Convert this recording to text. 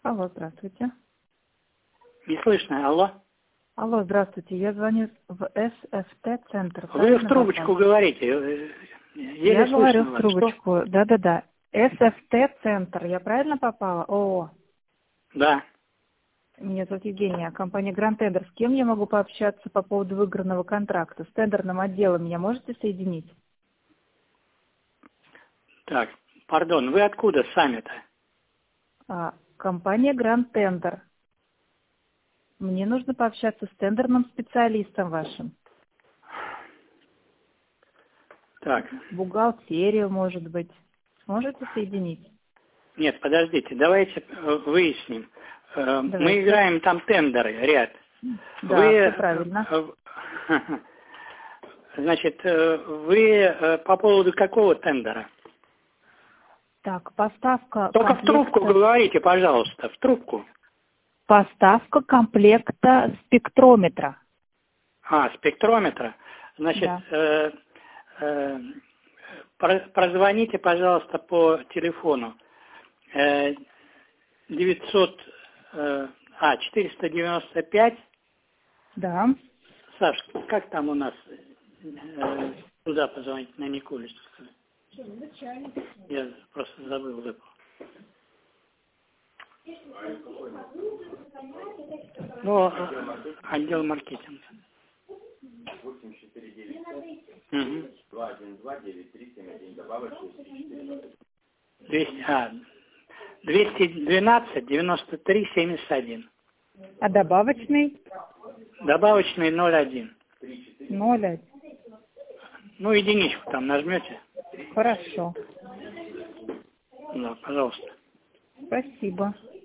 Алло, здравствуйте. Не слышно, алло? Алло, здравствуйте. Я звоню в СФТ-центр. Вы в трубочку говорите. Еле Я говорю слышно в вас. трубочку. Да-да-да. СФТ-центр. Я правильно попала? О, Да. меня зовут Евгения, компания Grand Tender. С кем я могу пообщаться по поводу выигранного контракта? С тендерным отделом меня можете соединить? Так, пардон, вы откуда сами-то? Компания Grand Tender. Мне нужно пообщаться с тендерным специалистом вашим. Так. Бухгалтерию, может быть. Можете соединить? Нет, подождите, давайте выясним. Давайте. Мы играем там тендеры, ряд. Да, Вы, все правильно. Значит, вы по поводу какого тендера? Так, поставка Только в трубку говорите, пожалуйста, в трубку. Поставка комплекта спектрометра. Спектрометра. Значит, Да. прозвоните, пожалуйста, по телефону 495. Да. Саш, как там у нас? Куда позвонить? На Николичскую. Я просто забыл. Ну, отдел маркетинга. 212-9371, добавочный 212 93 71. А добавочный? Добавочный 01. 0. Ну, единичку там нажмете. Хорошо. Да, пожалуйста. Спасибо.